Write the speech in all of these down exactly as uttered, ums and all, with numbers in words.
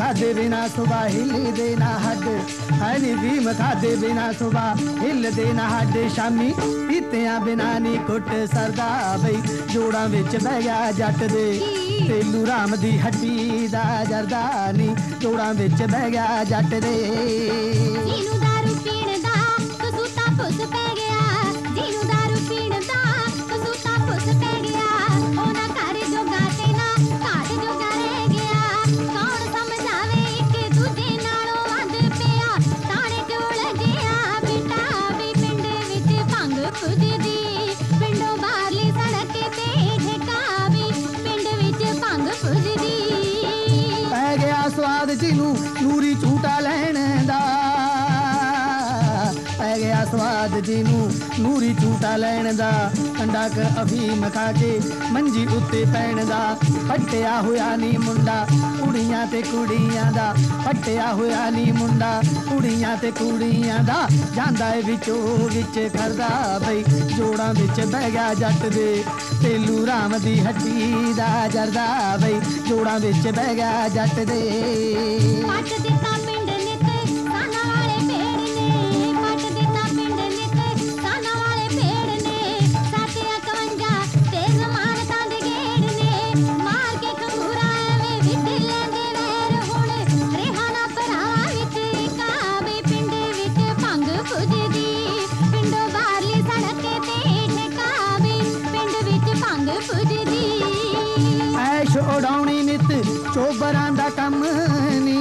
खादे बिना सुबह हिल देना हड है नी भीम खादे बिना सुबह हिल देना हड शामी पीतियां बिना नी कुट सरदा बई जोड़ां विच बह गया जट दे तेलू राम दी हड्डी दा जरदा नी जोड़ां विच बह गया जट दे जीनू दारू पीण दा कसूता पुस पै गया जीनू दारू पीण दा कसूता पुस पै गया ओना घर जोगा ते ना घाट जोगा रह गया कौन समझावे एक दूजे नालों वध पिया ताणे टोल जिया बेटा भी पिंड विच भंग पुजदी पिंडों बाहरली सड़क ते ठेका भी पिंड विच भंग पुजदी पै गया स्वाद जिनू नूरी झूटा लैण दा पै गया स्वाद जिनू नूरी झूटा लैण दा कंडा क अफीम खा के मंजी उत्ते पैण दा फट्टिया होया नी मुंडा कुड़ियां ते कुड़ियां दा फट्टिया होया नी मुंडा कुड़ियां ते कुड़ियां दा जांदा ए विचों विच करदा बई जोड़ां विच बह गया जट दे तेलू राम दी हड्डी दा जरदा बई जोड़ां विच बह गया जट दे पट दिता पिंड नित साना वाले पेड़ ने पट दिता पिंड नित साना वाले पेड़ ने साते इकवंजा ते जमानतां दे गेड़ ने मार के खंगूरा एवें विट लैंदे वैर हुण रेहा ना भरावां विच कावे पिंड विच भंग पुजदी पिंडों बाहरली सड़क ते ठेका भी पिंड विच भंग पुजदी ऐश उड़ाउणी नित चोबरां दा कम नी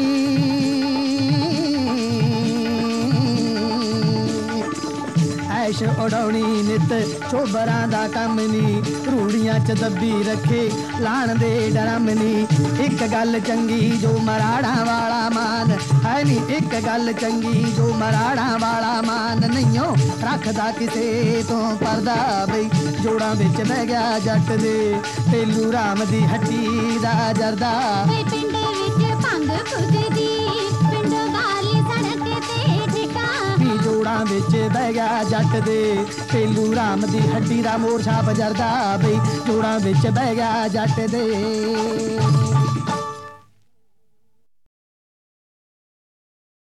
ऐश उड़ाउणी नित चोबरां दा कम नी रूड़ियां च दब्बी रखे लाण दे डरम नी एक गल चंगी जो मराड़ा वाला मान है नी एक गल चंगी जो मराड़ा वाला मान नहींओ रखदा किसे तो परदा बई जोड़ां विच बह गया जट दे तेलू राम दी हड्डी दा जरदा वे पिंड विच भंग पुजदी पिंडों बाहरली सड़क ते ठेका भी जोड़ां विच बह गया जट दे तेलू राम दी हड्डी दा मोर छाप जरदा बई जोड़ां विच बह गया जट दे।